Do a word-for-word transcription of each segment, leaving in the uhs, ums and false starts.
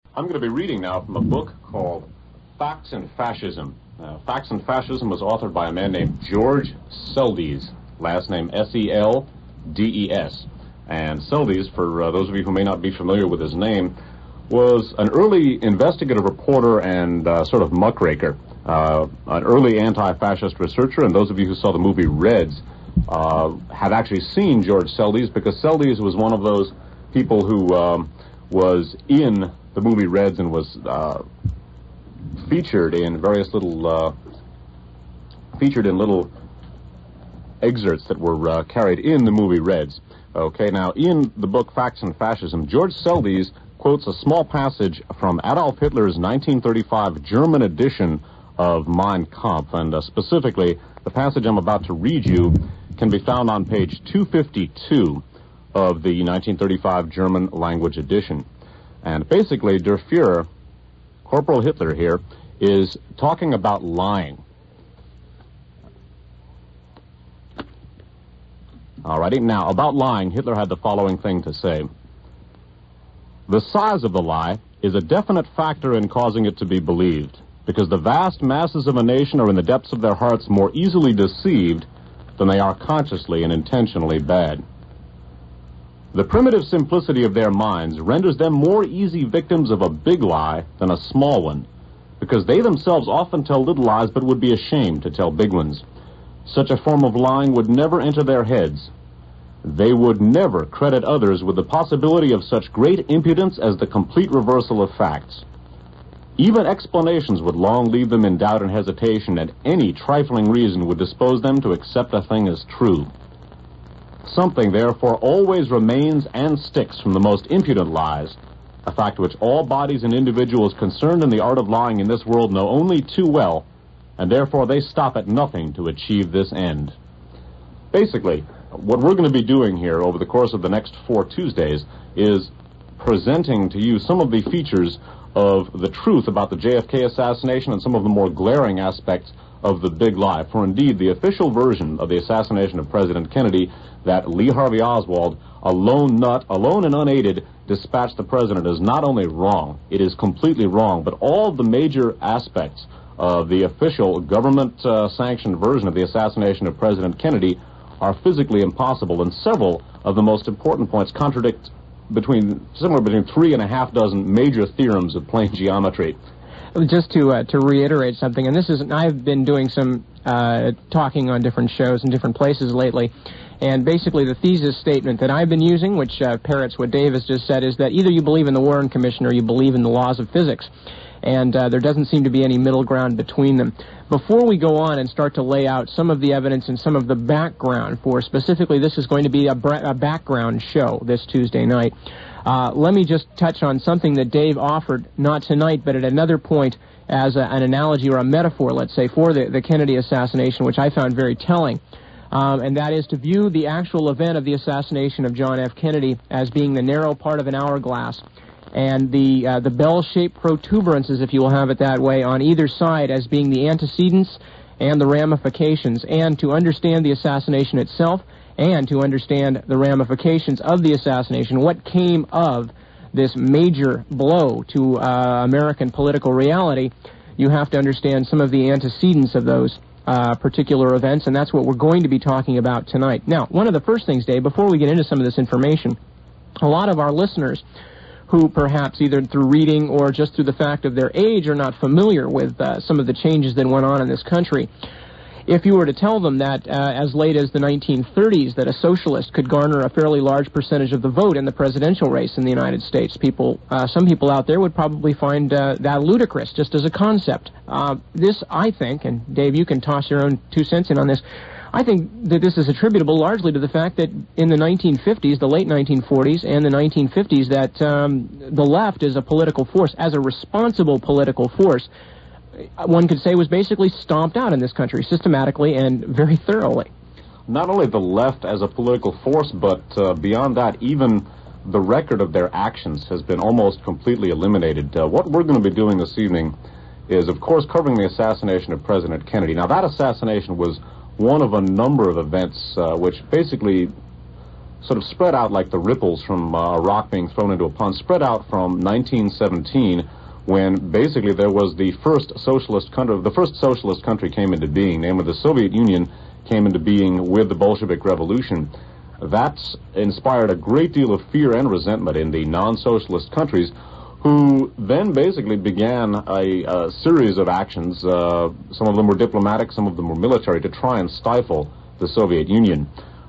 I'm going to be reading now from a book called Facts and Fascism. Uh, Facts and Fascism was authored by a man named George Seldes, last name S E L D E S. And Seldes, for uh, those of you who may not be familiar with his name, was an early investigative reporter and uh, sort of muckraker, uh, an early anti-fascist researcher, and those of you who saw the movie Reds uh, have actually seen George Seldes, because Seldes was one of those people who um, was in the movie Reds and was uh, featured in various little, uh, featured in little excerpts that were uh, carried in the movie Reds. Okay, now in the book Facts and Fascism, George Seldes quotes a small passage from Adolf Hitler's nineteen thirty-five German edition of Mein Kampf, and uh, specifically, the passage I'm about to read you can be found on page two fifty-two of the nineteen thirty-five German language edition. And basically, Der Fuhrer, Corporal Hitler here, is talking about lying. Alrighty, now, about lying, Hitler had the following thing to say. The size of the lie is a definite factor in causing it to be believed, because the vast masses of a nation are in the depths of their hearts more easily deceived than they are consciously and intentionally bad. The primitive simplicity of their minds renders them more easy victims of a big lie than a small one, because they themselves often tell little lies but would be ashamed to tell big ones. Such a form of lying would never enter their heads. They would never credit others with the possibility of such great impudence as the complete reversal of facts. Even explanations would long leave them in doubt and hesitation, and any trifling reason would dispose them to accept a thing as true. Something, therefore, always remains and sticks from the most impudent lies, a fact which all bodies and individuals concerned in the art of lying in this world know only too well, and therefore they stop at nothing to achieve this end. Basically, what we're going to be doing here over the course of the next four Tuesdays is presenting to you some of the features of the truth about the J F K assassination and some of the more glaring aspects of the big lie. For indeed, the official version of the assassination of President Kennedy, that Lee Harvey Oswald, a lone nut, alone and unaided, dispatched the president, is not only wrong, it is completely wrong, but all the major aspects of the official government-sanctioned uh, version of the assassination of President Kennedy are physically impossible, and several of the most important points contradict between somewhere between three and a half dozen major theorems of plane geometry. Just to uh, to reiterate something, and this is, I've been doing some uh, talking on different shows in different places lately, and basically the thesis statement that I've been using, which uh, parrots what Dave has just said, is that either you believe in the Warren Commission or you believe in the laws of physics, and uh, there doesn't seem to be any middle ground between them. Before we go on and start to lay out some of the evidence and some of the background for, specifically this is going to be a, a background show this Tuesday night, Uh, let me just touch on something that Dave offered, not tonight, but at another point as a, an analogy or a metaphor, let's say, for the, the Kennedy assassination, which I found very telling. Um, and that is to view the actual event of the assassination of John F. Kennedy as being the narrow part of an hourglass, and the, uh, the bell-shaped protuberances, if you will have it that way, on either side as being the antecedents and the ramifications, and to understand the assassination itself, and to understand the ramifications of the assassination, what came of this major blow to uh, American political reality, you have to understand some of the antecedents of those uh, particular events, and that's what we're going to be talking about tonight. Now, one of the first things, Dave, before we get into some of this information, a lot of our listeners who perhaps either through reading or just through the fact of their age are not familiar with uh, some of the changes that went on in this country, if you were to tell them that uh, as late as the nineteen thirties that a socialist could garner a fairly large percentage of the vote in the presidential race in the United States, people, uh, some people out there would probably find uh, that ludicrous just as a concept. Uh, this, I think, and Dave, you can toss your own two cents in on this, I think that this is attributable largely to the fact that in the nineteen fifties, the late nineteen forties, and the nineteen fifties, that um, the left is a political force, as a responsible political force, one could say was basically stomped out in this country systematically and very thoroughly. Not only the left as a political force, but uh, beyond that, even the record of their actions has been almost completely eliminated. Uh, what we're going to be doing this evening is, of course, covering the assassination of President Kennedy. Now, that assassination was one of a number of events uh, which basically sort of spread out like the ripples from uh, a rock being thrown into a pond, spread out from nineteen seventeen, when basically there was the first socialist country, the first socialist country came into being, namely the Soviet Union came into being with the Bolshevik Revolution. That's inspired a great deal of fear and resentment in the non-socialist countries, who then basically began a, a series of actions. Uh, some of them were diplomatic, some of them were military, to try and stifle the Soviet Union.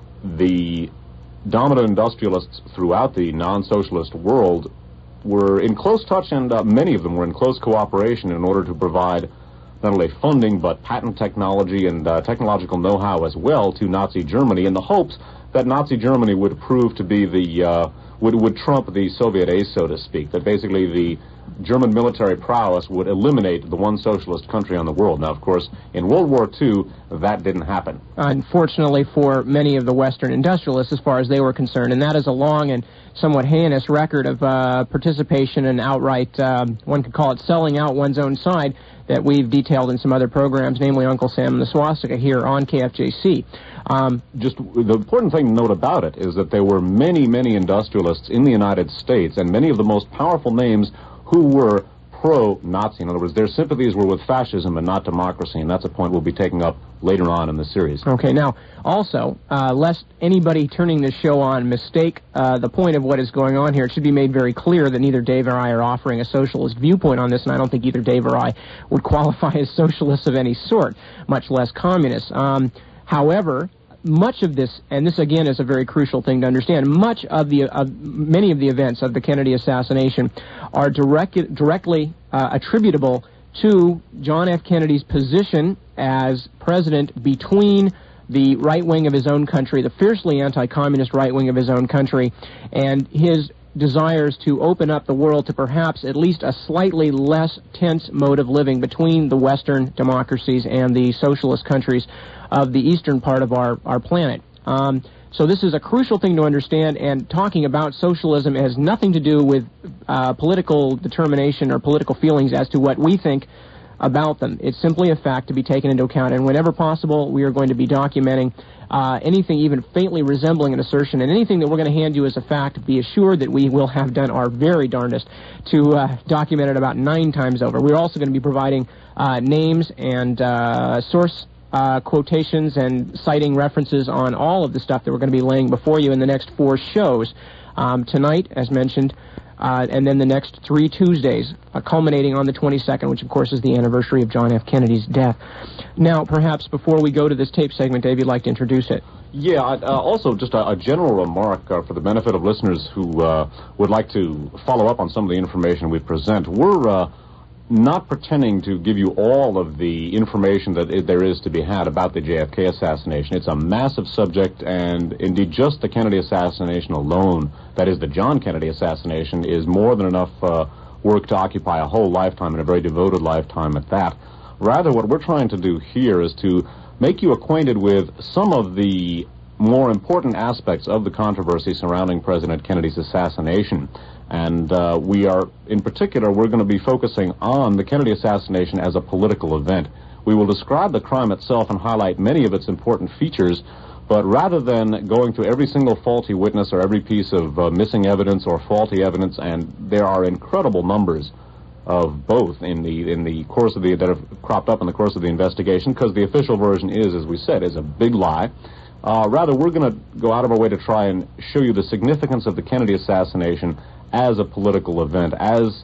The dominant industrialists throughout the non-socialist world were in close touch, and uh, many of them were in close cooperation in order to provide not only funding but patent technology and uh, technological know-how as well to Nazi Germany, in the hopes that Nazi Germany would prove to be the uh, would would trump the Soviet ace, so to speak. That basically the German military prowess would eliminate the one socialist country on the world. Now, of course, in World War Two, that didn't happen. Unfortunately for many of the Western industrialists, as far as they were concerned, and that is a long and somewhat heinous record of uh, participation and outright, um, one could call it selling out one's own side, that we've detailed in some other programs, namely Uncle Sam and the Swastika here on K F J C. Um, Just the important thing to note about it is that there were many, many industrialists in the United States, and many of the most powerful names who were pro-Nazi. In other words, their sympathies were with fascism and not democracy, and that's a point we'll be taking up later on in the series. Okay, now, also, uh, lest anybody turning this show on mistake uh, the point of what is going on here, it should be made very clear that neither Dave or I are offering a socialist viewpoint on this, and I don't think either Dave or I would qualify as socialists of any sort, much less communists. Um, however, much of this, and this again is a very crucial thing to understand, much of the, uh, many of the events of the Kennedy assassination are direct, directly uh, attributable to John F. Kennedy's position as president between the right wing of his own country, the fiercely anti-communist right wing of his own country, and his desires to open up the world to perhaps at least a slightly less tense mode of living between the Western democracies and the socialist countries of the eastern part of our, our planet. Um, so this is a crucial thing to understand, and talking about socialism has nothing to do with uh, political determination or political feelings as to what we think about them. It's simply a fact to be taken into account, and whenever possible, we are going to be documenting uh, anything even faintly resembling an assertion, and anything that we're going to hand you as a fact, be assured that we will have done our very darndest to uh, document it about nine times over. We're also going to be providing uh, names and uh, source Uh, quotations and citing references on all of the stuff that we're going to be laying before you in the next four shows. Um, tonight, as mentioned, uh, and then the next three Tuesdays, uh, culminating on the twenty-second, which of course is the anniversary of John F. Kennedy's death. Now, perhaps before we go to this tape segment, Dave, you'd like to introduce it. Yeah, uh, also just a, a general remark uh, for the benefit of listeners who uh, would like to follow up on some of the information we present. We're uh, not pretending to give you all of the information that I- there is to be had about the J F K assassination. It's a massive subject, and indeed just the Kennedy assassination alone, that is the John Kennedy assassination, is more than enough uh, work to occupy a whole lifetime, and a very devoted lifetime at that. Rather, what we're trying to do here is to make you acquainted with some of the more important aspects of the controversy surrounding President Kennedy's assassination. And uh, we are, in particular, we're going to be focusing on the Kennedy assassination as a political event. We will describe the crime itself and highlight many of its important features, but rather than going through every single faulty witness or every piece of uh, missing evidence or faulty evidence, and there are incredible numbers of both in the in the course of the that have cropped up in the course of the investigation, because the official version is, as we said, is a big lie. Uh, rather, we're going to go out of our way to try and show you the significance of the Kennedy assassination as a political event, as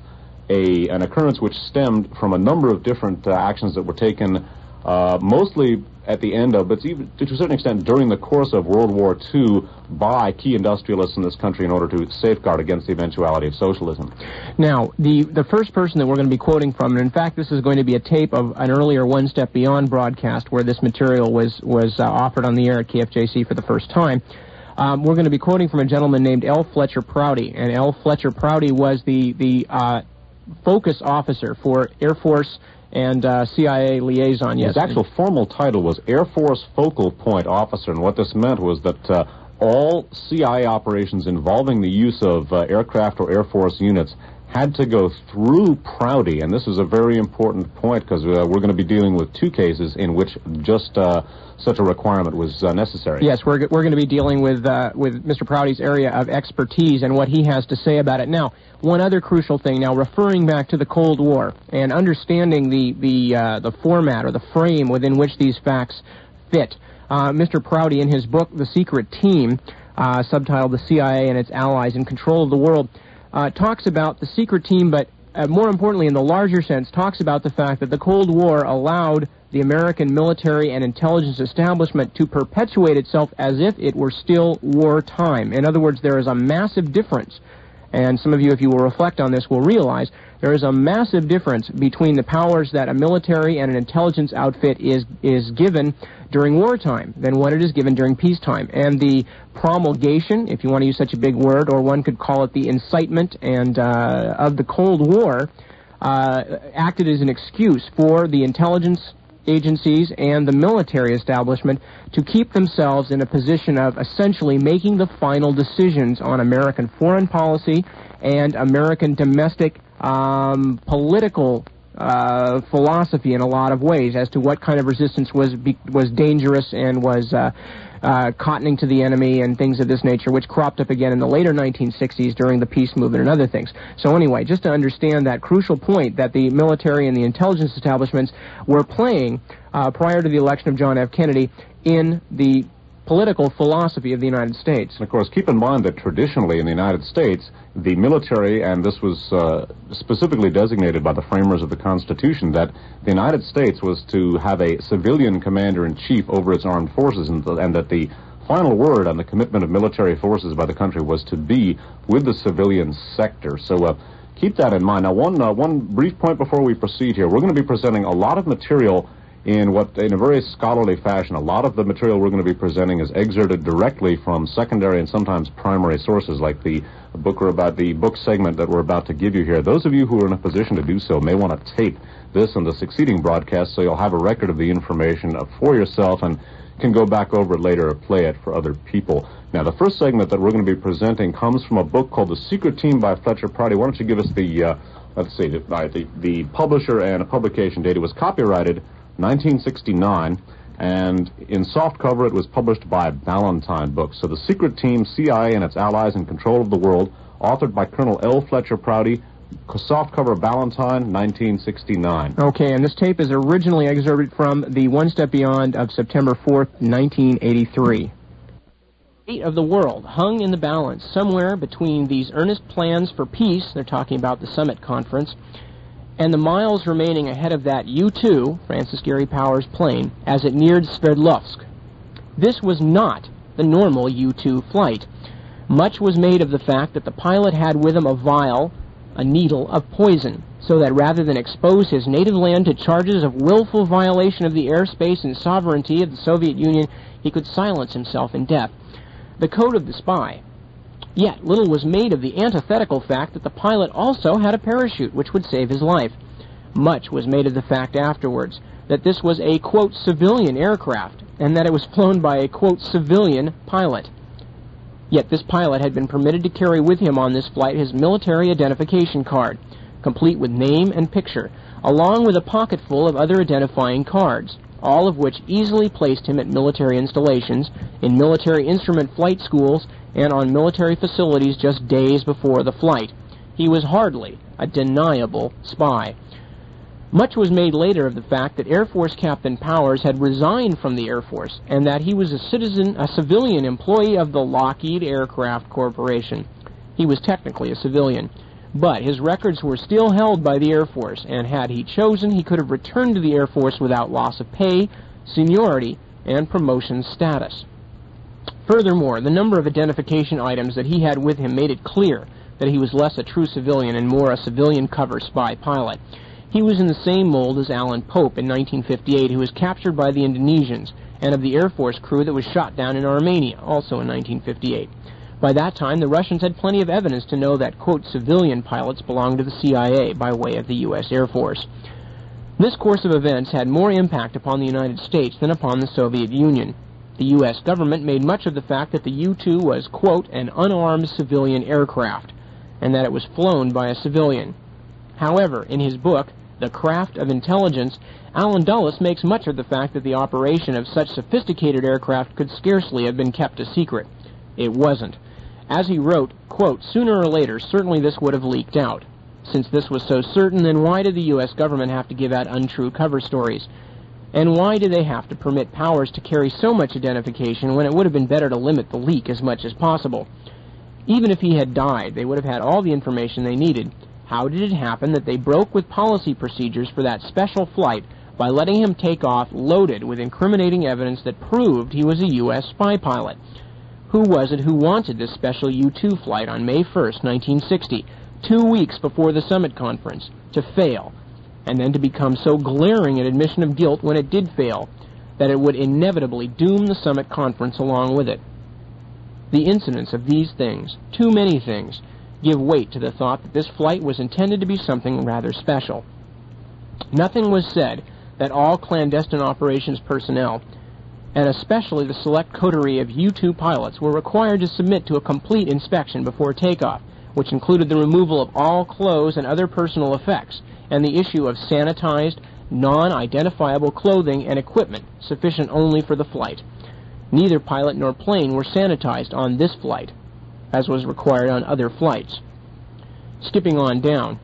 a an occurrence which stemmed from a number of different uh, actions that were taken, uh, mostly at the end of, but even to a certain extent during the course of World War Two, by key industrialists in this country in order to safeguard against the eventuality of socialism. Now, the, the first person that we're going to be quoting from, and in fact this is going to be a tape of an earlier One Step Beyond broadcast where this material was, was uh, offered on the air at K F J C for the first time. Um, we're going to be quoting from a gentleman named L. Fletcher Prouty, and L. Fletcher Prouty was the, the uh, focus officer for Air Force and uh, C I A liaison. Yes, his actual formal title was Air Force Focal Point Officer, and what this meant was that uh, all C I A operations involving the use of uh, aircraft or Air Force units had to go through Prouty, and this is a very important point because uh, we're going to be dealing with two cases in which just uh, such a requirement was uh, necessary. Yes, we're we're going to be dealing with uh, with Mister Prouty's area of expertise and what he has to say about it. Now, one other crucial thing. Now, referring back to the Cold War and understanding the the uh, the format or the frame within which these facts fit. Uh, Mister Prouty, in his book *The Secret Team*, uh, subtitled *The C I A and Its Allies in Control of the World*, uh, talks about the secret team, but uh, more importantly, in the larger sense, talks about the fact that the Cold War allowed the American military and intelligence establishment to perpetuate itself as if it were still wartime. In other words, there is a massive difference, and some of you, if you will reflect on this, will realize there is a massive difference between the powers that a military and an intelligence outfit is is given during wartime than what it is given during peacetime. And the promulgation, if you want to use such a big word, or one could call it the incitement and uh, of the Cold War, uh, acted as an excuse for the intelligence agencies and the military establishment to keep themselves in a position of essentially making the final decisions on American foreign policy and American domestic um, political uh, philosophy in a lot of ways as to what kind of resistance was be, was dangerous and was uh, uh, cottoning to the enemy and things of this nature, which cropped up again in the later nineteen sixties during the peace movement and other things. So anyway, just to understand that crucial point that the military and the intelligence establishments were playing uh, prior to the election of John F. Kennedy in the political philosophy of the United States. And of course, keep in mind that traditionally in the United States, the military, and this was uh, specifically designated by the framers of the Constitution, that the United States was to have a civilian commander-in-chief over its armed forces, and, and that the final word on the commitment of military forces by the country was to be with the civilian sector. So uh, keep that in mind. Now, one, uh, one brief point before we proceed here. We're going to be presenting a lot of material in what, in a very scholarly fashion. A lot of the material we're going to be presenting is excerpted directly from secondary and sometimes primary sources, like the book we're about, the book segment that we're about to give you here. Those of you who are in a position to do so may want to tape this and the succeeding broadcast so you'll have a record of the information for yourself and can go back over it later or play it for other people. Now, the first segment that we're going to be presenting comes from a book called *The Secret Team* by Fletcher Prouty. Why don't you give us the, uh, let's see, the, the, the publisher and a publication date. It was copyrighted nineteen sixty-nine, and in softcover it was published by Ballantine Books. So *The Secret Team, C I A and Its Allies in Control of the World*, authored by Colonel L. Fletcher Prouty, softcover Ballantine, nineteen sixty-nine. Okay, and this tape is originally excerpted from the One Step Beyond of September fourth, nineteen eighty-three. The fate of the world hung in the balance somewhere between these earnest plans for peace, they're talking about the summit conference, and the miles remaining ahead of that U two, Francis Gary Powers plane, as it neared Sverdlovsk. This was not the normal U two flight. Much was made of the fact that the pilot had with him a vial, a needle of poison, so that rather than expose his native land to charges of willful violation of the airspace and sovereignty of the Soviet Union, he could silence himself in death. The code of the spy. Yet little was made of the antithetical fact that the pilot also had a parachute which would save his life. Much was made of the fact afterwards that this was a, quote, civilian aircraft, and that it was flown by a, quote, civilian pilot. Yet this pilot had been permitted to carry with him on this flight his military identification card, complete with name and picture, along with a pocketful of other identifying cards, all of which easily placed him at military installations, in military instrument flight schools, and on military facilities just days before the flight. He was hardly a deniable spy. Much was made later of the fact that Air Force Captain Powers had resigned from the Air Force, and that he was a citizen, a civilian employee of the Lockheed Aircraft Corporation. He was technically a civilian, but his records were still held by the Air Force, and had he chosen, he could have returned to the Air Force without loss of pay, seniority, and promotion status. Furthermore, the number of identification items that he had with him made it clear that he was less a true civilian and more a civilian cover spy pilot. He was in the same mold as Alan Pope in nineteen fifty-eight, who was captured by the Indonesians, and of the Air Force crew that was shot down in Armenia, also in nineteen fifty-eight. By that time, the Russians had plenty of evidence to know that, quote, civilian pilots belonged to the C I A by way of the U S Air Force. This course of events had more impact upon the United States than upon the Soviet Union. The U S government made much of the fact that the U two was, quote, an unarmed civilian aircraft, and that it was flown by a civilian. However, in his book, The Craft of Intelligence, Alan Dulles makes much of the fact that the operation of such sophisticated aircraft could scarcely have been kept a secret. It wasn't. As he wrote, quote, "Sooner or later, certainly this would have leaked out. Since this was so certain, then why did the U S government have to give out untrue cover stories? And why did they have to permit Powers to carry so much identification when it would have been better to limit the leak as much as possible? Even if he had died, they would have had all the information they needed. How did it happen that they broke with policy procedures for that special flight by letting him take off loaded with incriminating evidence that proved he was a U S spy pilot? Who was it who wanted this special U two flight on May first, nineteen sixty, two weeks before the summit conference, to fail, and then to become so glaring an admission of guilt when it did fail that it would inevitably doom the summit conference along with it? The incidents of these things, too many things, give weight to the thought that this flight was intended to be something rather special. Nothing was said that all clandestine operations personnel, and especially the select coterie of U two pilots, were required to submit to a complete inspection before takeoff, which included the removal of all clothes and other personal effects, and the issue of sanitized, non-identifiable clothing and equipment sufficient only for the flight. Neither pilot nor plane were sanitized on this flight, as was required on other flights. Skipping on down.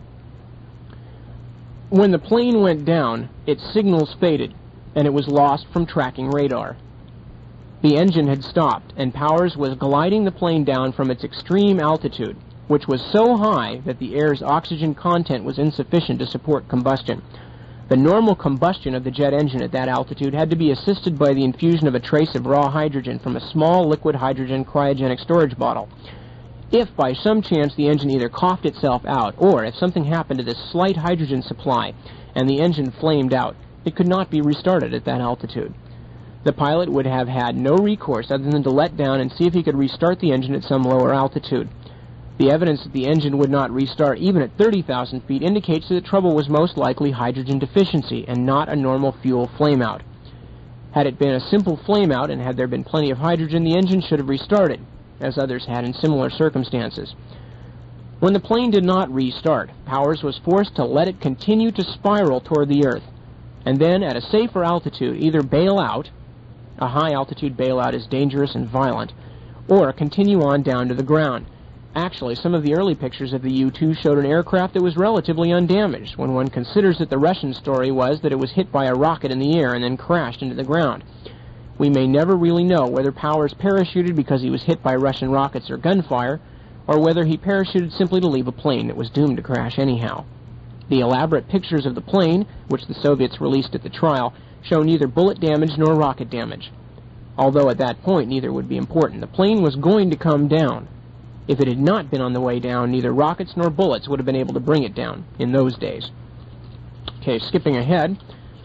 When the plane went down, its signals faded, and it was lost from tracking radar. The engine had stopped, and Powers was gliding the plane down from its extreme altitude, which was so high that the air's oxygen content was insufficient to support combustion. The normal combustion of the jet engine at that altitude had to be assisted by the infusion of a trace of raw hydrogen from a small liquid hydrogen cryogenic storage bottle. If by some chance the engine either coughed itself out, or if something happened to this slight hydrogen supply and the engine flamed out, it could not be restarted at that altitude. The pilot would have had no recourse other than to let down and see if he could restart the engine at some lower altitude. The evidence that the engine would not restart even at thirty thousand feet indicates that the trouble was most likely hydrogen deficiency and not a normal fuel flameout. Had it been a simple flameout and had there been plenty of hydrogen, the engine should have restarted, as others had in similar circumstances. When the plane did not restart, Powers was forced to let it continue to spiral toward the Earth, and then at a safer altitude either bail out — a high-altitude bailout is dangerous and violent — or continue on down to the ground. Actually, some of the early pictures of the U two showed an aircraft that was relatively undamaged, when one considers that the Russian story was that it was hit by a rocket in the air and then crashed into the ground. We may never really know whether Powers parachuted because he was hit by Russian rockets or gunfire, or whether he parachuted simply to leave a plane that was doomed to crash anyhow. The elaborate pictures of the plane, which the Soviets released at the trial, show neither bullet damage nor rocket damage. Although at that point neither would be important. The plane was going to come down. If it had not been on the way down, neither rockets nor bullets would have been able to bring it down in those days. Okay, skipping ahead.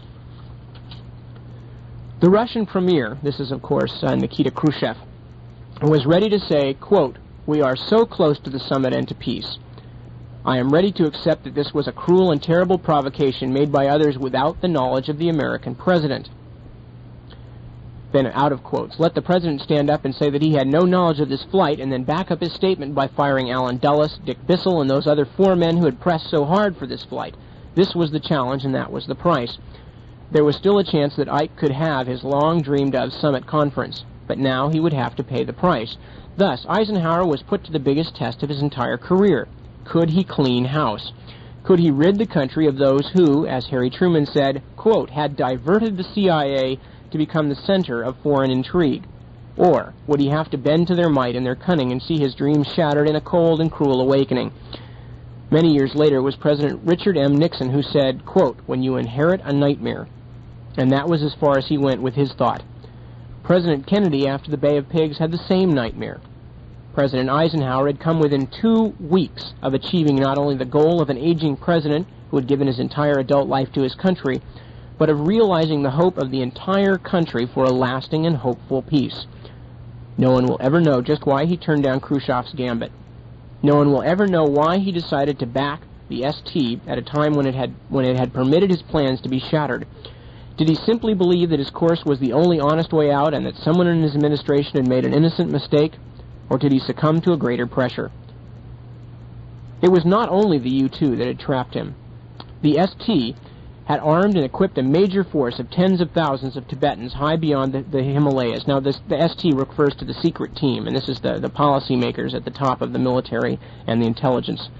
The Russian premier, this is of course uh, Nikita Khrushchev, was ready to say, quote, "We are so close to the summit and to peace. I am ready to accept that this was a cruel and terrible provocation made by others without the knowledge of the American president." Then, out of quotes, let the president stand up and say that he had no knowledge of this flight, and then back up his statement by firing Alan Dulles, Dick Bissell, and those other four men who had pressed so hard for this flight. This was the challenge, and that was the price. There was still a chance that Ike could have his long-dreamed-of summit conference, but now he would have to pay the price. Thus, Eisenhower was put to the biggest test of his entire career. Could he clean house? Could he rid the country of those who, as Harry Truman said, quote, had diverted the C I A to become the center of foreign intrigue? Or would he have to bend to their might and their cunning and see his dreams shattered in a cold and cruel awakening? Many years later, it was President Richard M. Nixon who said, quote, "When you inherit a nightmare." And that was as far as he went with his thought. President Kennedy, after the Bay of Pigs, had the same nightmare. President Eisenhower had come within two weeks of achieving not only the goal of an aging president who had given his entire adult life to his country, but of realizing the hope of the entire country for a lasting and hopeful peace. No one will ever know just why he turned down Khrushchev's gambit. No one will ever know why he decided to back the S T at a time when it had when it had permitted his plans to be shattered. Did he simply believe that his course was the only honest way out and that someone in his administration had made an innocent mistake? Or did he succumb to a greater pressure? It was not only the U two that had trapped him. The S T had armed and equipped a major force of tens of thousands of Tibetans high beyond the, the Himalayas. Now, this, the S T refers to the secret team, and this is the, the policymakers at the top of the military and the intelligence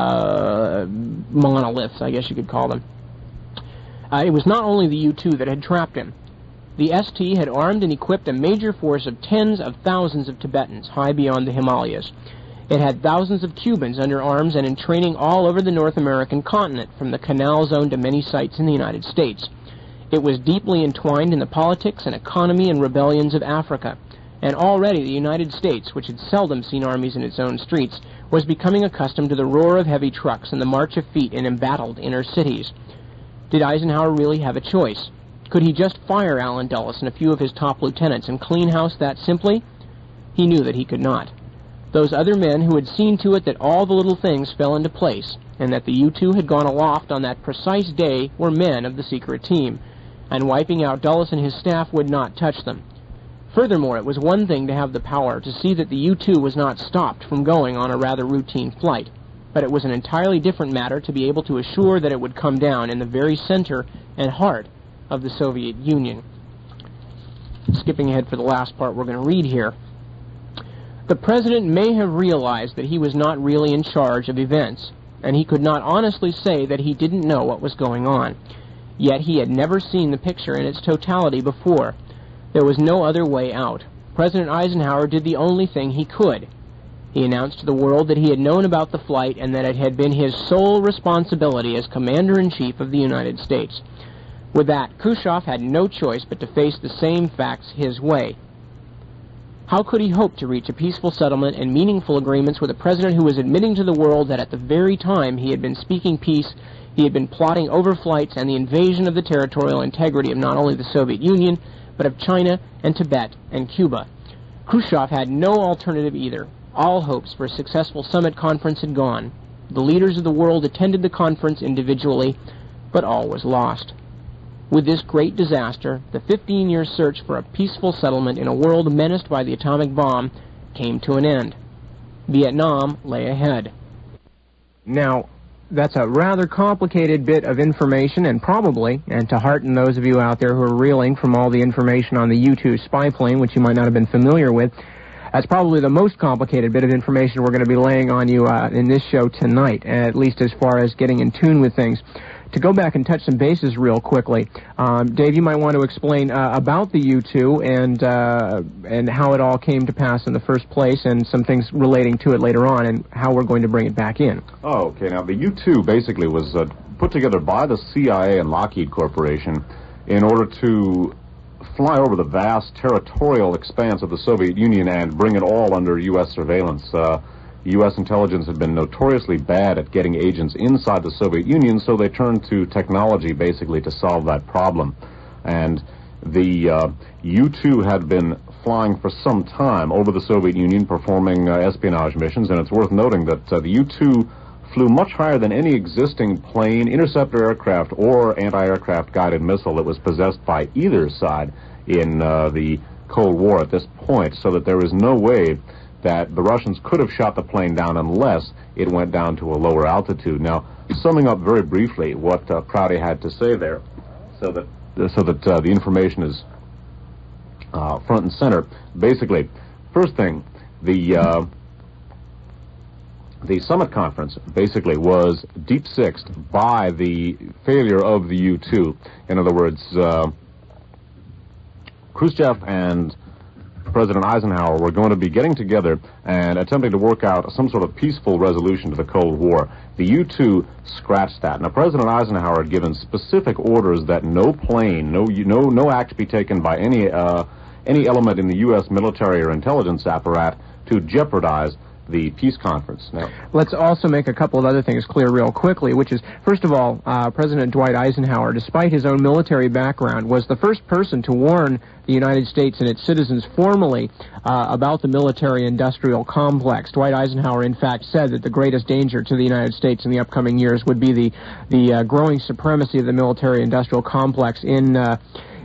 uh, monoliths, I guess you could call them. Uh, it was not only the U two that had trapped him. The S T had armed and equipped a major force of tens of thousands of Tibetans high beyond the Himalayas. It had thousands of Cubans under arms and in training all over the North American continent, from the Canal Zone to many sites in the United States. It was deeply entwined in the politics and economy and rebellions of Africa, and already the United States, which had seldom seen armies in its own streets, was becoming accustomed to the roar of heavy trucks and the march of feet in embattled inner cities. Did Eisenhower really have a choice? Could he just fire Allen Dulles and a few of his top lieutenants and clean house that simply? He knew that he could not. Those other men who had seen to it that all the little things fell into place, and that the U two had gone aloft on that precise day, were men of the secret team, and wiping out Dulles and his staff would not touch them. Furthermore, it was one thing to have the power to see that the U two was not stopped from going on a rather routine flight, but it was an entirely different matter to be able to assure that it would come down in the very center and heart of the Soviet Union. Skipping ahead for the last part we're going to read here. The President may have realized that he was not really in charge of events, and he could not honestly say that he didn't know what was going on. Yet he had never seen the picture in its totality before. There was no other way out. President Eisenhower did the only thing he could. He announced to the world that he had known about the flight and that it had been his sole responsibility as Commander-in-Chief of the United States. With that, Khrushchev had no choice but to face the same facts his way. How could he hope to reach a peaceful settlement and meaningful agreements with a president who was admitting to the world that at the very time he had been speaking peace, he had been plotting overflights and the invasion of the territorial integrity of not only the Soviet Union, but of China and Tibet and Cuba? Khrushchev had no alternative either. All hopes for a successful summit conference had gone. The leaders of the world attended the conference individually, but all was lost. With this great disaster, the fifteen-year search for a peaceful settlement in a world menaced by the atomic bomb came to an end. Vietnam lay ahead. Now, that's a rather complicated bit of information, and probably, and to hearten those of you out there who are reeling from all the information on the U two spy plane, which you might not have been familiar with, that's probably the most complicated bit of information we're going to be laying on you uh, in this show tonight, at least as far as getting in tune with things. To go back and touch some bases real quickly, um, Dave, you might want to explain uh, about the U two and uh, and how it all came to pass in the first place, and some things relating to it later on, and how we're going to bring it back in. Oh, okay. Now, the U two basically was uh, put together by the C I A and Lockheed Corporation in order to fly over the vast territorial expanse of the Soviet Union and bring it all under U S surveillance. Uh, U S intelligence had been notoriously bad at getting agents inside the Soviet Union, so they turned to technology basically to solve that problem. And the uh, U two had been flying for some time over the Soviet Union, performing uh, espionage missions, and it's worth noting that uh, the U two flew much higher than any existing plane, interceptor aircraft, or anti-aircraft guided missile that was possessed by either side in uh, the Cold War at this point, so that there was no way that the Russians could have shot the plane down unless it went down to a lower altitude. Now, summing up very briefly what uh, Prouty had to say there, so that uh, so that uh, the information is uh, front and center. Basically, first thing, the uh, the summit conference basically was deep-sixed by the failure of the U two. In other words, uh, Khrushchev and President Eisenhower were going to be getting together and attempting to work out some sort of peaceful resolution to the Cold War. The U two scratched that. Now, President Eisenhower had given specific orders that no plane, no no no act be taken by any uh, any element in the U S military or intelligence apparatus to jeopardize the peace conference. Now, let's also make a couple of other things clear real quickly, which is, first of all, uh, President Dwight Eisenhower, despite his own military background, was the first person to warn the United States and its citizens formally uh, about the military-industrial complex. Dwight Eisenhower, in fact, said that the greatest danger to the United States in the upcoming years would be the the uh, growing supremacy of the military-industrial complex in uh,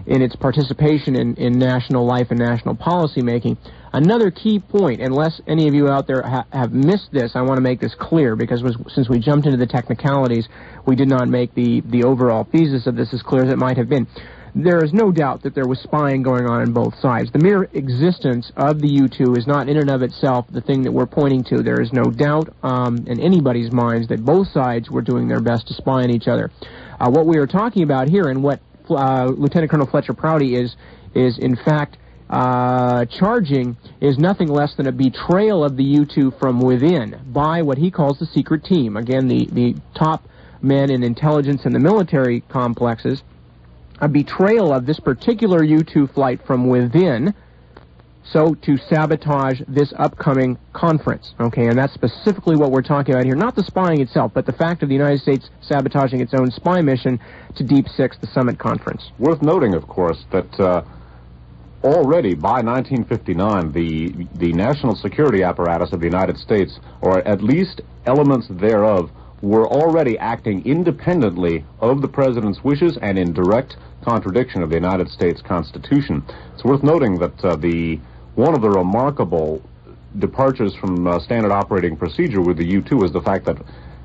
in its participation in, in national life and national policy making. Another key point, unless any of you out there ha have missed this, I want to make this clear, because was, since we jumped into the technicalities, we did not make the, the overall thesis of this as clear as it might have been. There is no doubt that there was spying going on on both sides. The mere existence of the U two is not in and of itself the thing that we're pointing to. There is no doubt um, in anybody's minds that both sides were doing their best to spy on each other. Uh, what we are talking about here, and what uh, Lieutenant Colonel Fletcher Prouty is, is in fact uh, charging, is nothing less than a betrayal of the U two from within by what he calls the secret team. Again, the, the top men in intelligence and the military complexes. A betrayal of this particular U two flight from within, so to sabotage this upcoming conference, okay? And that's specifically what we're talking about here. Not the spying itself, but the fact of the United States sabotaging its own spy mission to Deep Six, the summit conference. Worth noting, of course, that uh, already by nineteen fifty-nine, the, the national security apparatus of the United States, or at least elements thereof, were already acting independently of the President's wishes and in direct contradiction of the United States Constitution. It's worth noting that uh, the one of the remarkable departures from uh, standard operating procedure with the U two is the fact that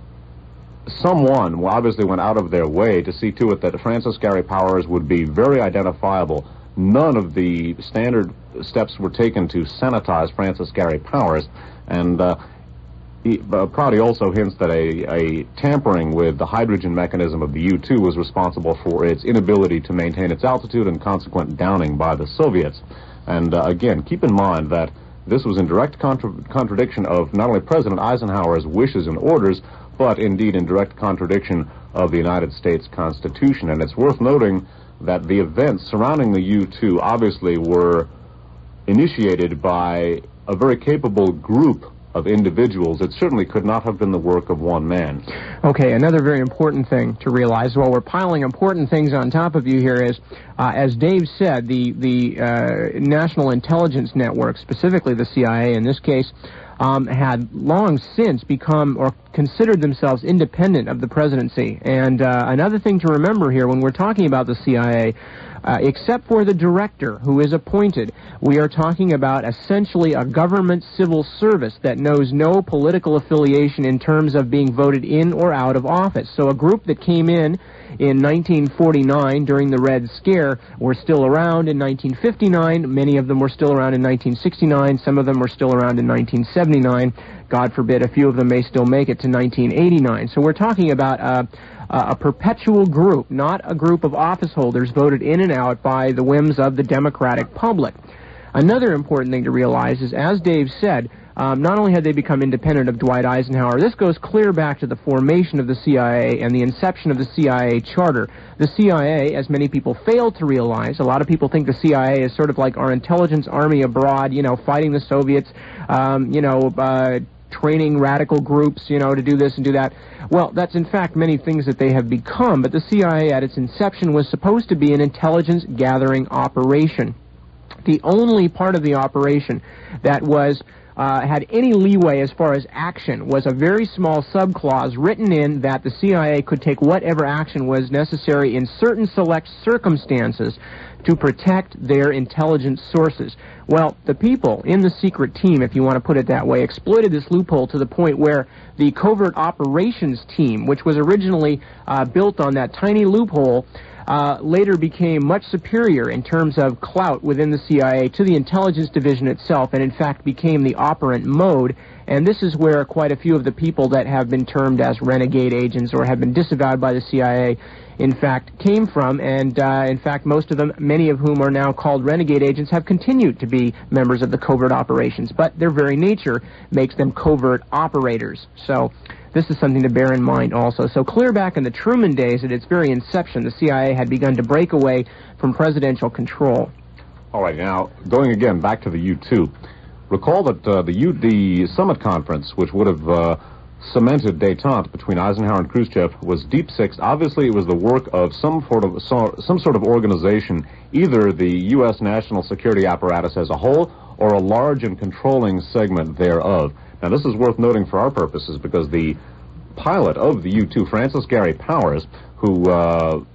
someone obviously went out of their way to see to it that Francis Gary Powers would be very identifiable. None of the standard steps were taken to sanitize Francis Gary Powers, and uh, He, uh, Prouty also hints that a, a tampering with the hydrogen mechanism of the U two was responsible for its inability to maintain its altitude and consequent downing by the Soviets. And uh, again, keep in mind that this was in direct contra contradiction of not only President Eisenhower's wishes and orders, but indeed in direct contradiction of the United States Constitution. And it's worth noting that the events surrounding the U two obviously were initiated by a very capable group of individuals. It certainly could not have been the work of one man. Okay, another very important thing to realize while we're piling important things on top of you here is, uh, as Dave said, the, the uh, National Intelligence Network, specifically the C I A in this case, um, had long since become or considered themselves independent of the presidency. And uh, another thing to remember here when we're talking about the C I A, Uh, except for the director who is appointed, we are talking about essentially a government civil service that knows no political affiliation in terms of being voted in or out of office. So a group that came in in nineteen forty-nine during the Red Scare were still around in nineteen fifty-nine. Many of them were still around in nineteen sixty-nine. Some of them were still around in nineteen seventy-nine. God forbid, a few of them may still make it to nineteen eighty-nine. So we're talking about uh, a perpetual group, not a group of office holders voted in and out by the whims of the Democratic public. Another important thing to realize is, as Dave said, um, not only had they become independent of Dwight Eisenhower, this goes clear back to the formation of the C I A and the inception of the C I A charter. The C I A, as many people fail to realize, a lot of people think the C I A is sort of like our intelligence army abroad, you know, fighting the Soviets, um, you know, uh, training radical groups, you know, to do this and do that. Well, that's in fact many things that they have become, but the C I A at its inception was supposed to be an intelligence gathering operation. The only part of the operation that was uh, had any leeway as far as action was a very small subclause written in that the C I A could take whatever action was necessary in certain select circumstances to protect their intelligence sources. Well, the people in the secret team, if you want to put it that way, exploited this loophole to the point where the covert operations team, which was originally uh, built on that tiny loophole, uh, later became much superior in terms of clout within the C I A to the intelligence division itself, and in fact became the operant mode. And this is where quite a few of the people that have been termed as renegade agents or have been disavowed by the C I A in fact came from, and uh, in fact most of them, many of whom are now called renegade agents, have continued to be members of the covert operations, but their very nature makes them covert operators. So this is something to bear in mind also. So clear back in the Truman days, at its very inception, the C I A had begun to break away from presidential control. All right, now going again back to the U two, recall that uh, the U the summit conference, which would have uh, cemented détente between Eisenhower and Khrushchev, was Deep Six. Obviously, it was the work of some sort of some sort of organization, either the U S national security apparatus as a whole or a large and controlling segment thereof. Now, this is worth noting for our purposes because the pilot of the U two, Francis Gary Powers, who uh,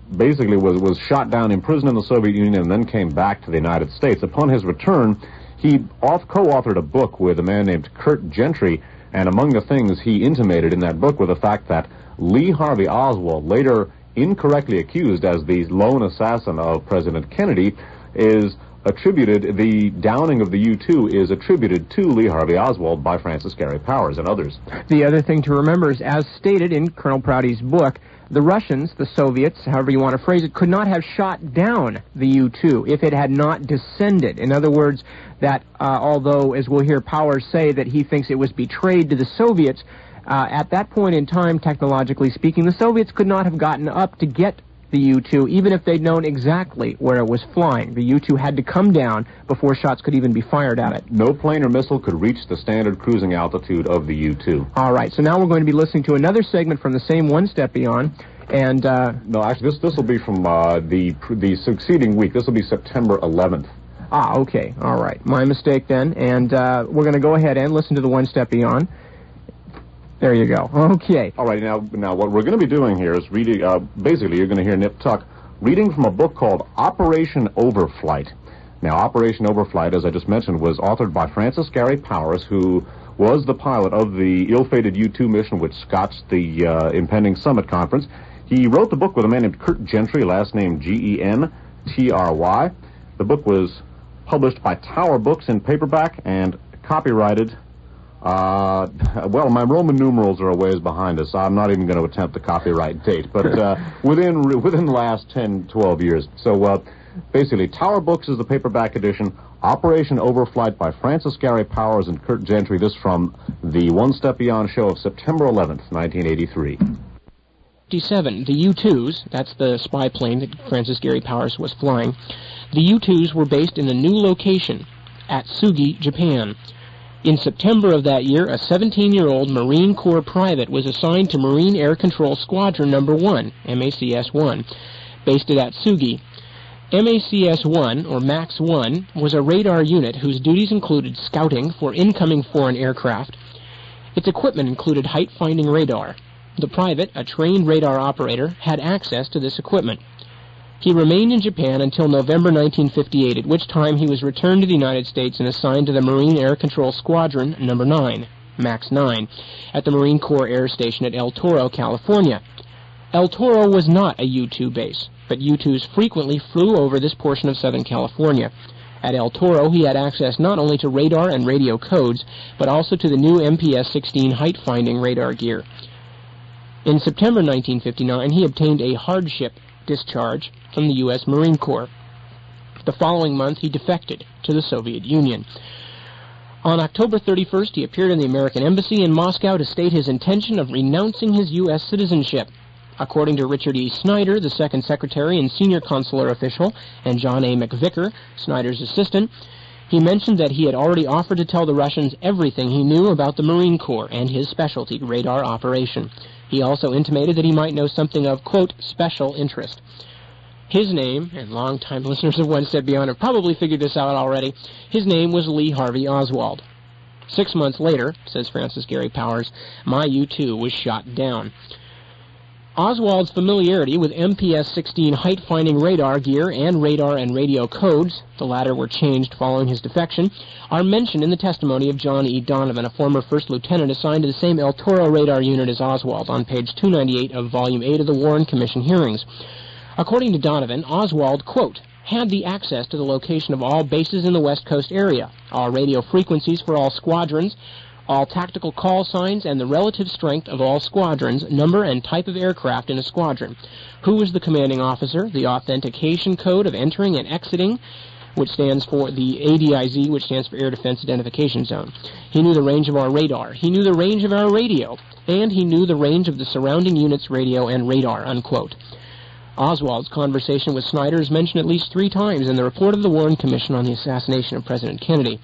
basically was, was shot down, imprisoned in the Soviet Union, and then came back to the United States. Upon his return, he off- co-authored a book with a man named Curt Gentry, and among the things he intimated in that book were the fact that Lee Harvey Oswald, later incorrectly accused as the lone assassin of President Kennedy, is attributed, the downing of the U two is attributed to Lee Harvey Oswald by Francis Gary Powers and others. The other thing to remember is, as stated in Colonel Prouty's book, the Russians, the Soviets, however you want to phrase it, could not have shot down the U two if it had not descended. In other words, that uh, although, as we'll hear Powers say, that he thinks it was betrayed to the Soviets, uh, at that point in time, technologically speaking, the Soviets could not have gotten up to get the U two, even if they'd known exactly where it was flying. The U two had to come down before shots could even be fired at it. No plane or missile could reach the standard cruising altitude of the U two. All right, so now we're going to be listening to another segment from the same One Step Beyond, and... Uh, no, actually, this this will be from uh, the, the succeeding week. This will be September eleventh. Ah, okay, all right. My mistake then, and uh, we're going to go ahead and listen to the One Step Beyond. There you go. Okay. All right, now, now what we're going to be doing here is reading, uh, basically you're going to hear Nip Tuck reading from a book called Operation Overflight. Now, Operation Overflight, as I just mentioned, was authored by Francis Gary Powers, who was the pilot of the ill-fated U two mission which scotched the uh, impending summit conference. He wrote the book with a man named Curt Gentry, last name G E N T R Y. The book was published by Tower Books in paperback and copyrighted. Uh, well, my Roman numerals are a ways behind us. So I'm not even going to attempt the copyright date, but uh, within within the last ten, twelve years. So uh, basically, Tower Books is the paperback edition. Operation Overflight by Francis Gary Powers and Curt Gentry. This from the One Step Beyond show of September eleventh, nineteen eighty-three. fifty-seven, the U twos, that's the spy plane that Francis Gary Powers was flying. The U twos were based in a new location at Sugi, Japan. In September of that year, a seventeen-year-old Marine Corps private was assigned to Marine Air Control Squadron Number one, M A C S one, based at Atsugi. M A C S one, or MAX one, was a radar unit whose duties included scouting for incoming foreign aircraft. Its equipment included height-finding radar. The private, a trained radar operator, had access to this equipment. He remained in Japan until November nineteen fifty-eight, at which time he was returned to the United States and assigned to the Marine Air Control Squadron Number nine, MAX nine, at the Marine Corps Air Station at El Toro, California. El Toro was not a U two base, but U twos frequently flew over this portion of Southern California. At El Toro, he had access not only to radar and radio codes, but also to the new M P S sixteen height-finding radar gear. In September nineteen fifty-nine, he obtained a hardship discharge from the U S Marine Corps. The following month, he defected to the Soviet Union. On October thirty-first, he appeared in the American Embassy in Moscow to state his intention of renouncing his U S citizenship. According to Richard E. Snyder, the second secretary and senior consular official, and John A. McVicker, Snyder's assistant, he mentioned that he had already offered to tell the Russians everything he knew about the Marine Corps and his specialty, radar operation. He also intimated that he might know something of, quote, special interest. His name, and long-time listeners of One Step Beyond have probably figured this out already, his name was Lee Harvey Oswald. Six months later, says Francis Gary Powers, my U two was shot down. Oswald's familiarity with M P S sixteen height-finding radar gear and radar and radio codes, the latter were changed following his defection, are mentioned in the testimony of John E. Donovan, a former first lieutenant assigned to the same El Toro radar unit as Oswald, on page two ninety-eight of Volume eight of the Warren Commission hearings. According to Donovan, Oswald, quote, had the access to the location of all bases in the West Coast area, all radio frequencies for all squadrons, all tactical call signs, and the relative strength of all squadrons, number and type of aircraft in a squadron, who was the commanding officer, the authentication code of entering and exiting, which stands for the A D I Z, which stands for Air Defense Identification Zone. He knew the range of our radar. He knew the range of our radio. And he knew the range of the surrounding unit's radio and radar, unquote. Oswald's conversation with Snyder is mentioned at least three times in the report of the Warren Commission on the assassination of President Kennedy.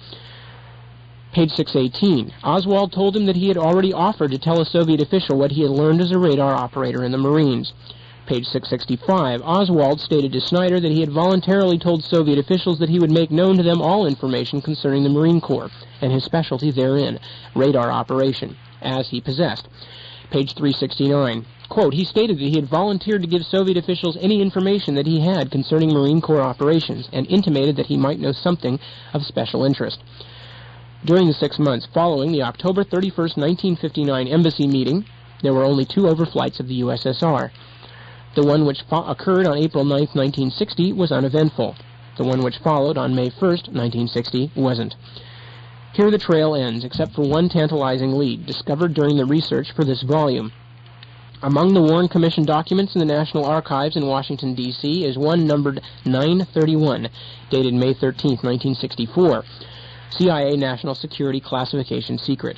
Page six eighteen. Oswald told him that he had already offered to tell a Soviet official what he had learned as a radar operator in the Marines. Page six sixty-five. Oswald stated to Snyder that he had voluntarily told Soviet officials that he would make known to them all information concerning the Marine Corps and his specialty therein, radar operation, as he possessed. Page three sixty-nine. Quote, he stated that he had volunteered to give Soviet officials any information that he had concerning Marine Corps operations and intimated that he might know something of special interest. During the six months following the October thirty-first, nineteen fifty-nine embassy meeting, there were only two overflights of the U S S R. The one which fo- occurred on April ninth, nineteen sixty was uneventful. The one which followed on May first, nineteen sixty wasn't. Here the trail ends, except for one tantalizing lead discovered during the research for this volume. Among the Warren Commission documents in the National Archives in Washington, D C is one numbered nine thirty-one, dated May thirteenth, nineteen sixty-four, C I A National Security Classification Secret.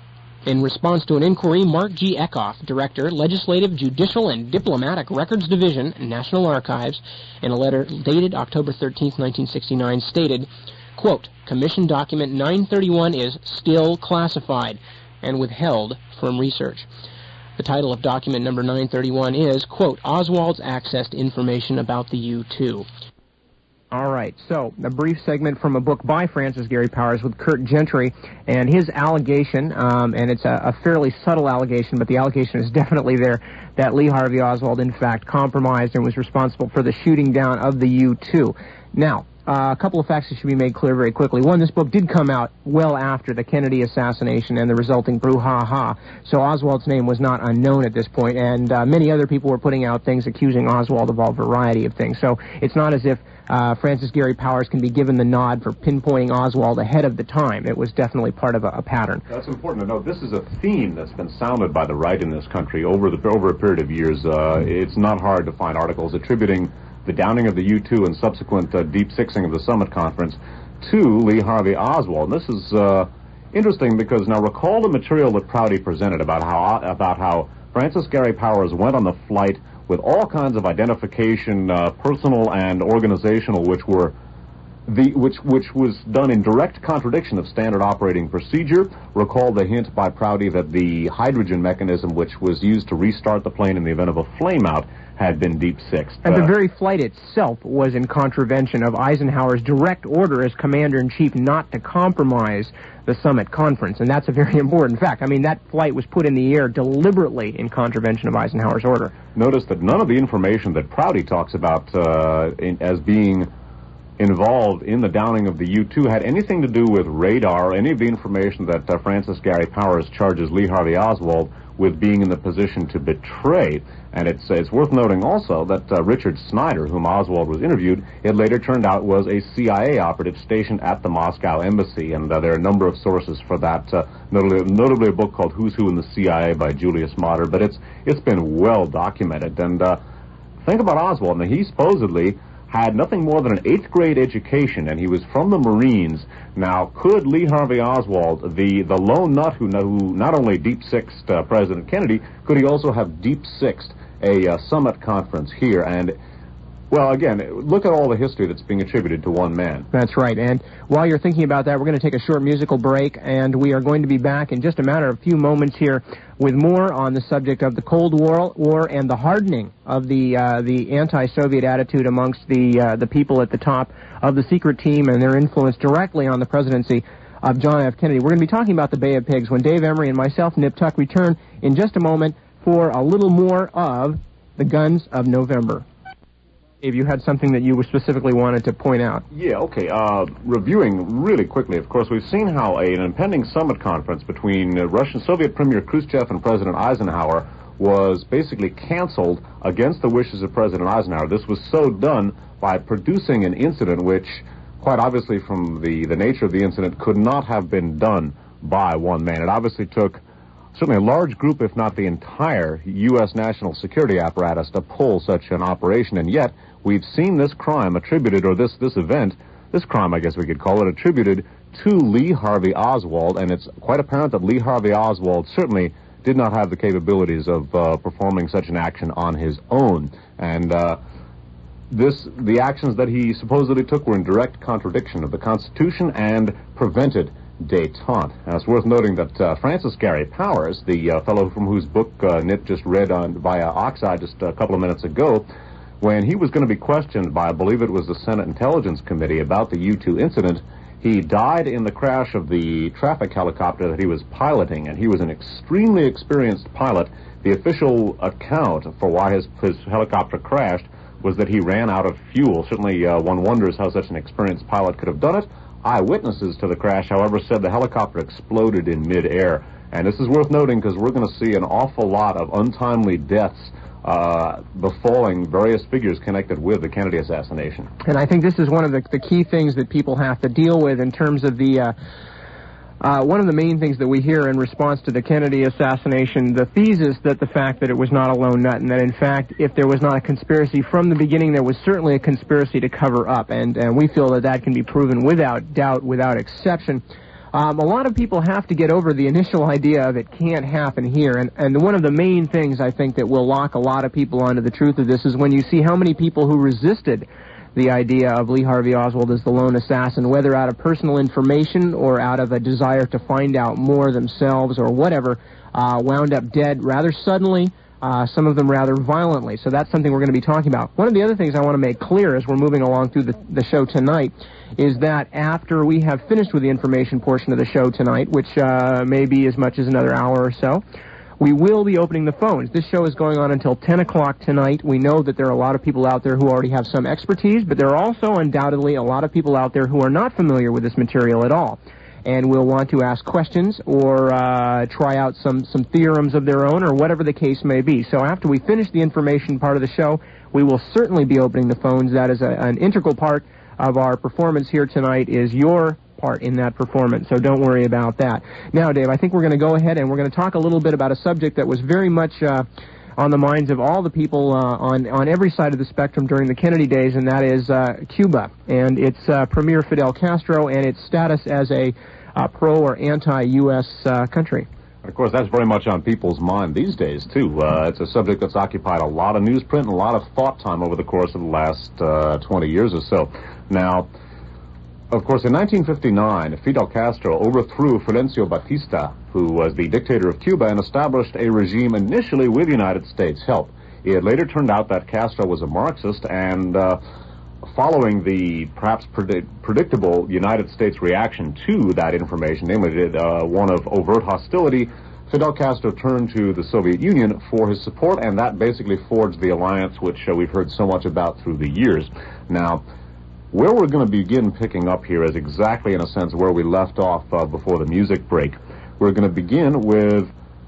In response to an inquiry, Mark G. Eckhoff, Director, Legislative, Judicial, and Diplomatic Records Division, National Archives, in a letter dated October thirteenth, nineteen sixty-nine, stated, quote, Commission Document nine thirty-one is still classified and withheld from research. The title of document number nine thirty-one is, quote, Oswald's accessed information about the U two. All right, so a brief segment from a book by Francis Gary Powers with Kurt Gentry, and his allegation, um, and it's a, a fairly subtle allegation, but the allegation is definitely there, that Lee Harvey Oswald, in fact, compromised and was responsible for the shooting down of the U two. Now, Uh, a couple of facts that should be made clear very quickly. One, this book did come out well after the Kennedy assassination and the resulting brouhaha, so Oswald's name was not unknown at this point, and uh, many other people were putting out things accusing Oswald of all variety of things. So it's not as if uh, Francis Gary Powers can be given the nod for pinpointing Oswald ahead of the time. It was definitely part of a, a pattern. That's important to note. This is a theme that's been sounded by the right in this country over the over a period of years. Uh, it's not hard to find articles attributing the downing of the U two and subsequent uh, deep sixing of the summit conference to Lee Harvey Oswald. And this is uh, interesting because now recall the material that Prouty presented about how about how Francis Gary Powers went on the flight with all kinds of identification, uh, personal and organizational, which were the which which was done in direct contradiction of standard operating procedure. Recall the hint by Prouty that the hydrogen mechanism, which was used to restart the plane in the event of a flameout, had been deep sixed. And uh, the very flight itself was in contravention of Eisenhower's direct order as commander-in-chief not to compromise the summit conference, and that's a very important fact. I mean, that flight was put in the air deliberately in contravention of Eisenhower's order. Notice that none of the information that Prouty talks about uh, in, as being involved in the downing of the U two had anything to do with radar or any of the information that uh, Francis Gary Powers charges Lee Harvey Oswald with being in the position to betray. And it's, it's worth noting also that uh, Richard Snyder, whom Oswald was interviewed, it later turned out was a C I A operative stationed at the Moscow embassy, and uh, there are a number of sources for that, uh, notably, notably a book called Who's Who in the C I A by Julius Motter, but it's it's been well documented. And uh, think about Oswald. Now, he supposedly had nothing more than an eighth grade education, and he was from the Marines. Now, could Lee Harvey Oswald, the, the lone nut who, who not only deep-sixed uh, President Kennedy, could he also have deep-sixed a uh, summit conference here? And, well, again, look at all the history that's being attributed to one man. That's right. And while you're thinking about that, we're going to take a short musical break, and we are going to be back in just a matter of a few moments here with more on the subject of the Cold War, War and the hardening of the uh, the anti-Soviet attitude amongst the uh, the people at the top of the secret team and their influence directly on the presidency of John F. Kennedy. We're going to be talking about the Bay of Pigs when Dave Emery and myself, Nip Tuck, return in just a moment for a little more of the Guns of November. If you had something that you specifically wanted to point out. Yeah, okay. Uh, reviewing really quickly, of course, we've seen how a, an impending summit conference between uh, Russian Soviet Premier Khrushchev and President Eisenhower was basically canceled against the wishes of President Eisenhower. This was so done by producing an incident which, quite obviously from the, the nature of the incident, could not have been done by one man. It obviously took certainly a large group, if not the entire U S national security apparatus, to pull such an operation, and yet we've seen this crime attributed, or this, this event, this crime I guess we could call it, attributed to Lee Harvey Oswald, and it's quite apparent that Lee Harvey Oswald certainly did not have the capabilities of uh, performing such an action on his own. And uh, this, the actions that he supposedly took were in direct contradiction of the Constitution and prevented détente. Now, it's worth noting that uh, Francis Gary Powers, the uh, fellow from whose book uh, Nip just read on via Oxide just a couple of minutes ago, when he was going to be questioned by, I believe it was the Senate Intelligence Committee about the U two incident, he died in the crash of the traffic helicopter that he was piloting, and he was an extremely experienced pilot, The official account for why his, his helicopter crashed was that he ran out of fuel. Certainly uh, one wonders how such an experienced pilot could have done it. Eyewitnesses to the crash, however, said the helicopter exploded in midair. And this is worth noting because we're going to see an awful lot of untimely deaths uh, befalling various figures connected with the Kennedy assassination. And I think this is one of the, the key things that people have to deal with in terms of the... Uh, Uh, one of the main things that we hear in response to the Kennedy assassination, the thesis that the fact that it was not a lone nut, and that in fact, if there was not a conspiracy from the beginning, there was certainly a conspiracy to cover up, and, and we feel that that can be proven without doubt, without exception. Um, a lot of people have to get over the initial idea of it can't happen here, and, and one of the main things I think that will lock a lot of people onto the truth of this is when you see how many people who resisted the idea of Lee Harvey Oswald as the lone assassin, whether out of personal information or out of a desire to find out more themselves or whatever, uh, wound up dead rather suddenly, uh, some of them rather violently. So that's something we're going to be talking about. One of the other things I want to make clear as we're moving along through the, the show tonight is that after we have finished with the information portion of the show tonight, which uh, may be as much as another hour or so, we will be opening the phones. This show is going on until ten o'clock tonight. We know that there are a lot of people out there who already have some expertise, but there are also undoubtedly a lot of people out there who are not familiar with this material at all and will want to ask questions or uh, try out some, some theorems of their own or whatever the case may be. So after we finish the information part of the show, we will certainly be opening the phones. That is a, an integral part of our performance here tonight, is your part in that performance, so don't worry about that. Now, Dave, I think we're going to go ahead and we're going to talk a little bit about a subject that was very much uh, on the minds of all the people uh, on, on every side of the spectrum during the Kennedy days, and that is uh, Cuba and its uh, premier Fidel Castro and its status as a uh, pro- or anti-U S uh, country. Of course, that's very much on people's mind these days, too. Uh, it's a subject that's occupied a lot of newsprint and a lot of thought time over the course of the last uh, twenty years or so. Now, of course, in nineteen fifty-nine, Fidel Castro overthrew Fulgencio Batista, who was the dictator of Cuba, and established a regime initially with United States help. It later turned out that Castro was a Marxist, and uh, following the perhaps predi- predictable United States reaction to that information, namely uh, one of overt hostility, Fidel Castro turned to the Soviet Union for his support, and that basically forged the alliance which uh, we've heard so much about through the years. Now, where we're going to begin picking up here is exactly, in a sense, where we left off uh, before the music break. We're going to begin with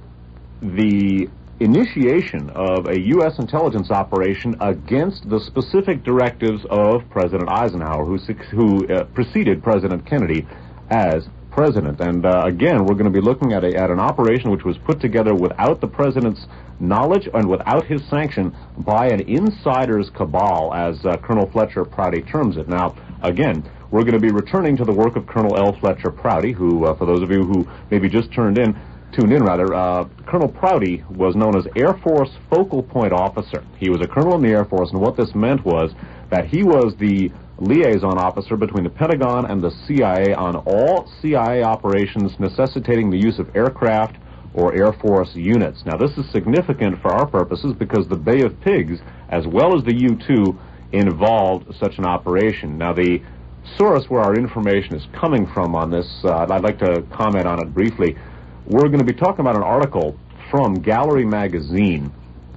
the initiation of a U S intelligence operation against the specific directives of President Eisenhower, who, who uh, preceded President Kennedy as president. And uh, again, we're going to be looking at, a, at an operation which was put together without the president's knowledge and without his sanction by an insider's cabal, as uh, Colonel Fletcher Prouty terms it. Now, again, we're going to be returning to the work of Colonel L. Fletcher Prouty, who, uh, for those of you who maybe just turned in, tuned in rather, uh, Colonel Prouty was known as Air Force Focal Point Officer. He was a colonel in the Air Force, and what this meant was that he was the liaison officer between the Pentagon and the C I A on all C I A operations necessitating the use of aircraft or Air Force units. Now, this is significant for our purposes because the Bay of Pigs, as well as the U two, involved such an operation. Now, the source where our information is coming from on this, uh, I'd like to comment on it briefly. We're going to be talking about an article from Gallery Magazine.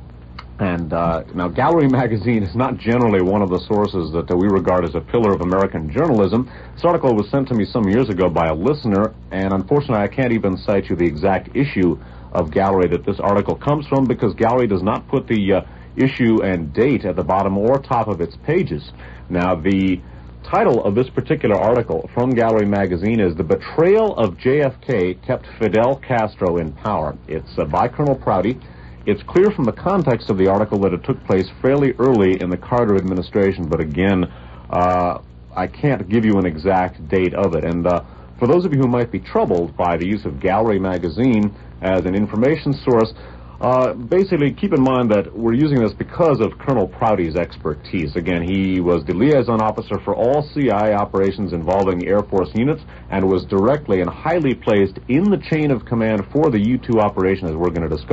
And uh, now, Gallery Magazine is not generally one of the sources that uh, we regard as a pillar of American journalism. This article was sent to me some years ago by a listener, and unfortunately I can't even cite you the exact issue of Gallery that this article comes from, because Gallery does not put the uh, issue and date at the bottom or top of its pages. Now, the title of this particular article from Gallery Magazine is "The Betrayal of J F K Kept Fidel Castro in Power." It's uh, by Colonel Prouty. It's clear from the context of the article that it took place fairly early in the Carter administration, but again, uh, I can't give you an exact date of it. And uh, for those of you who might be troubled by the use of Gallery Magazine as an information source, uh, basically keep in mind that we're using this because of Colonel Prouty's expertise. Again, he was the liaison officer for all C I A operations involving Air Force units and was directly and highly placed in the chain of command for the U two operation, as we're going to discuss.